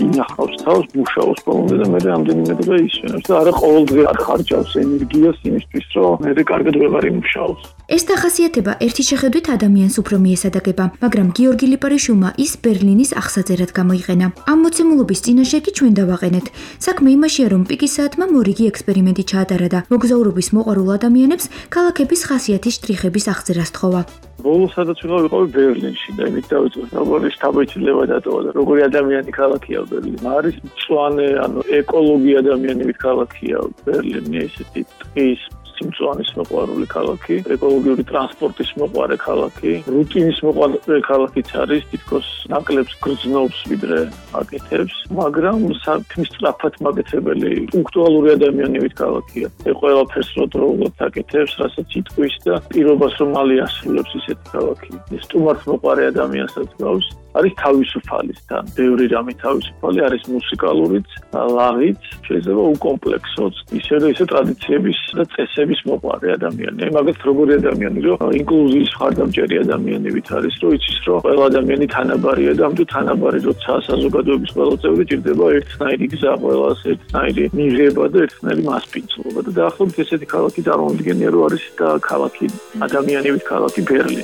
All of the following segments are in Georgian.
ინახავს თავს, მუშაობს ბოლომდე და მე რამდენიმე დღე ისვენებს და არა ყოველდღე არ ხარჯავს ენერგიას იმისთვის, რომ მე კარგად ვეღარ იმუშაოს. ეს დახასიათება ერთი შეხედვით ადამიანს უფრო მიესადაგება, მაგრამ გიორგი ლიპარიშვილმა ის ბერლინის აღსაწერად გამოიყენა. ამ მოცემულობის წინაშე კი ჩვენ დავაყენეთ. საქმე იმაშია, რომ პიკის საათმა მორიგი ექსპერიმენტი ჩაატარა და მოგზაურობის მოყვარულ ადამიანებს ქალაქების ხასიათის შტრიხების აღწერა სთხოვა. ბოლოს სადაც ვიყავი ბერლინში და იმით დავიწყე, როგორი შთაბეჭდილება დატოვა და როგორი ადამიანი ქალაქია ბერლინი. არის მწვანე, ეკოლოგი ადამიანებით ქალაქია ბერლინი, ესეთი ტყის სიმწვანის მოყვარული ქალაქი, ეკოლოგიური ტრანსპორტის მოყვარე ქალაქი, რუტინის მოყვარე ქალაქიც არის, თითქოს ნაკლებს გრძნობს ვიდრე აკეთებს, მაგრამ საქმის სწრაფად მაკეთებელი, პუნქტუალური ადამიანებით ქალაქია. ყველაფერს დროულად აკეთებს, რასაც იტყვის და პირობას რომ მალე ასრულებს ისეთი ქალაქი. ეს სტუმარს მოყვარე ადამიანსაც გავს. არის თავისუფალისთან, ბევრი რამე თავისუფალი, არის მუსიკალურიც, ლაღიც, შეიძლება უკომპლექსოც, ისე ტრადიციების და წესების მოყვარე ადამიანი. აი მაგათ როგორი ადამიანი, რომ ინკლუზიის მხარდამჭერი ადამიანებით არის, რომ იცის, რომ ყველა ადამიანი თანაბარია და ამიტომ თანაბარი როცა საზოგადოების ყველა წევრი ჭირდება ერთნაირი გზა, ყველას ერთნაირი მიღება და ერთნაირი მასპინძლობა და დაახლოებით ესეთი ქალაქი წარმოუდგენია, რომ არის და ქალაქი ადამიანებით ქალაქი ბერლინი.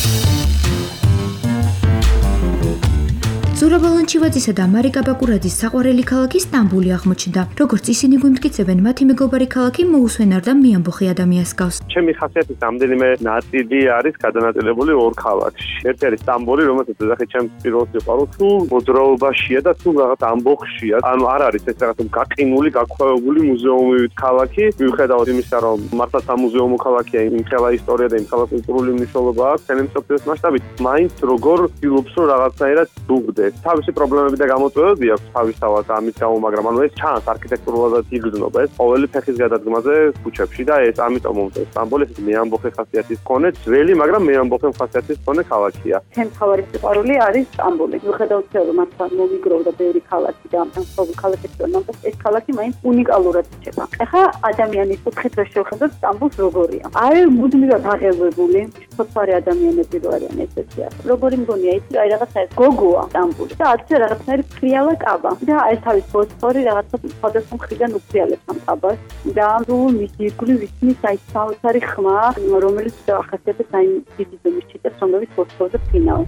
ზურაბ ალანჩივაძისა და მარიკა ბაკურაძის საყვარელი ქალაქი სტამბული აღმოჩნდა. როგორც ისინი გვიმტკიცებენ, მათი მეგობარი ქალაქი მოუსვენარ და მიამბოხი ადამიანს გავს. ჩემი ხასიათის რამდენიმე ნაწილი არის გადანაწილებული ორ ქალაქში. ერთი არის სტამბული, რომელსაც ეძახი ჩემს პირველ სიყვარულს, თუ მოძრაობაშია და თუ რაღაც ამბოხშია. ანუ არ არის ეს რაღაც გაყინული, გაქვავებული მუზეუმივით ქალაქი. მიუხედავად იმისა, რომ მართლა სამუზეუმო ქალაქია, იმხელა ისტორია და იმხელა კულტურული მნიშვნელობა აქვს მთელი მსოფლიოს მასშტაბით, მაინც როგორ ვცდილობს, რომ რაღაცნაირად დუღდეს. თავისი პრობლემები და გამოწვევები აქვს თავისთავად ამის გამო, მაგრამ ეს ჩანს არქიტექტურულად იგრძნობა ეს ყოველი ფეხის გადადგმაზე ქუჩებში და ეს ამიტომ მომწონს სტამბოლი, ეს მეამბოხე ხასიათის მქონე, ძველი, მაგრამ მეამბოხე ხასიათის მქონე ქალაქია. ჩემი თავარი სიყვარული არის სტამბოლი. მიუხედავად იმისა, რომ მართლა მომიგროვდა ბევრი ქალაქი და ამასობრივ ქალაქებში, მაგრამ ეს ქალაქი მაინც უნიკალურად რჩება. ეხლა ადამიანის კუთხით რო შევხედოთ, სტამბოლს როგორია? არის მუდმივად აღელვებული, ფოთვარე ადამიანები რო არიან ესეთია. როგორი მგონია ის, აი რაღაცა ეს გოგოა და ასე რაღაცნაირი ფრიალა კაბა და ეს თავის ფოსფორი რაღაცა სხვადასხვა მხრიდან უფრიალებს ამ კაბას და მისი ირგვლივ ისმის აი საოცარი ხმა, რომელიც ახასიათებს აი დიდი ზომის ჭიტებს, რომლებიც ფოსფორზე ფინავს.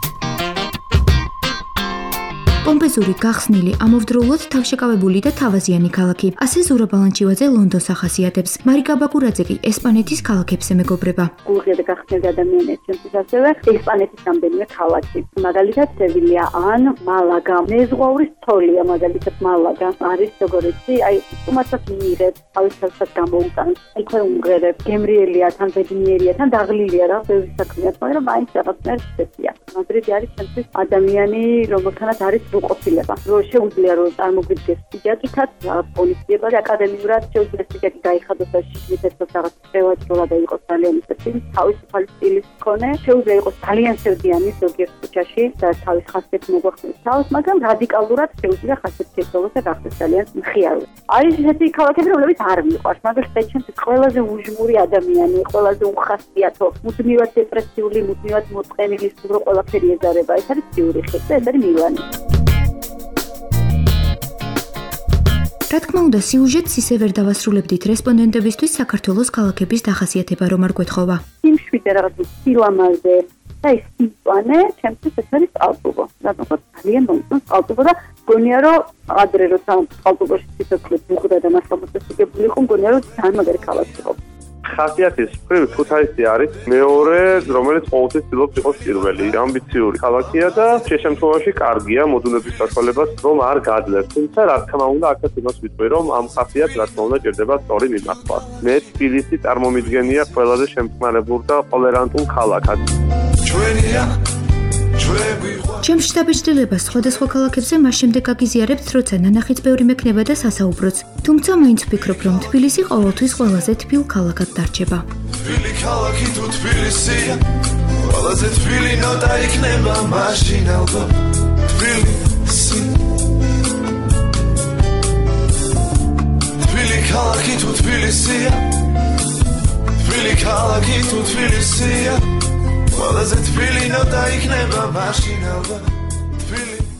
პომპეზური, გახსნილი, ამავდროულად თავშეკავებული და თავაზიანი ქალაქი. ასე ზურაბ ალანჩივაძე ლონდონს ახასიათებს. მარიკა ბაკურაძე კი ესპანეთის ქალაქებს ემეგობრება. გულღია და გახსნილი ადამიანის შემთხვევით ასევე ესპანეთის რამდენიმე ქალაქი. მაგალითად სევილია ან მალაგა. მეზღვაურის თოლია მაგალითად მალაგა. არის როგორიცი, აი უმაცაც მიიღებს, თავის თავსაც გამოუტანს. იქვე უმღერებს, გემრიელია, თან ბედნიერია, თან დაღლილია რა, ბევრი საქმეა, მაგრამ მაინც რაღაცნაირად ცეცია. მადრიდი არის ჩემთვის ადამიანი, რომელთანაც არის უყოფილება. რომ შეუძლია რომ წარმოგვიდგეს სიჯაკითაც, რაღაც პოლიციება და აკადემიურად შეუძლია სიჯაკი გაიხადოს და შეგიძლიათ რაღაც პრევატულად და იყოს ძალიან ისეთი თავისუფალი სტილის მქონე. შეუძლია იყოს ძალიან სევდიანი ზოგიერთ ქუჩაში და თავის ხასიათს მოგვახსენოს თავს, მაგრამ რადიკალურად შეუძლია ხასიათს შეცვალოს და გახდეს ძალიან მხიარული. არის ისეთი ქალაქები, რომლებიც არ მიყვარს, მაგალითად ჩემთვის ყველაზე უჟმური ადამიანი, ყველაზე უხასიათო, მუდმივად დეპრესიული, მუდმივად მოწყენილი, სულ ყველაფერი ეზარება. ეს არის ციურიხი და ეს არის მილანი. რა თქმა უნდა, სიუჟეტს ისე ვერ დავასრულებდით რესპონდენტებისთვის საქართველოს ქალაქების დახასიათება რომ არ გვეთხოვა. სიმშვიდე რაღაც სილამაზე და ის სიტყვანე, ჩემთვის ეს არის სტალტუბო. რატომ ძალიან მომწონს სტალტუბო და გონია რომ ადრე როცა სტალტუბოში სიცოცხლე ბუხდა და მასწავლებლები იყო, გონია რომ ძალიან მაგარი ქალაქი იყო. ხასიათის მხრივ ქუთაისი არის მეორე, რომელიც ყოველთვის ცდილობს იყოს პირველი. ამბიციური ქალაქია და შემთხვევაში კარგია მოდუნების საშუალებას რომ არ გაძლევს. თუმცა რა თქმა უნდა, აქაც იმას ვიტყვი, რომ ამ ხასიათს რა თქმა უნდა ჭირდება სწორი მიმართვა. მე თბილისი წარმომიდგენია ყველაზე შემწყნარებულ და ტოლერანტულ ქალაქად. ჩემს შთაბეჭდილებას სხვადასხვა ქალაქებზე მას შემდეგ აგიზიარებთ, როცა ნანახიც ბევრი მექნება და სასაუბროც. თუმცა მაინც ვფიქრობ, რომ თბილისი ყოველთვის ყველაზე თბილ ქალაქად დარჩება. თბილი ქალაქი თუ თბილისია, ყველაზე თბილი ნოტა იქნება მაშინ ალბათ. თბილისი. თბილი ქალაქი თუ თბილისია, თბილი ქალაქი თუ თბილისია. ყველაზე თბილი ნოტა იქნება მაშინ ალბათ.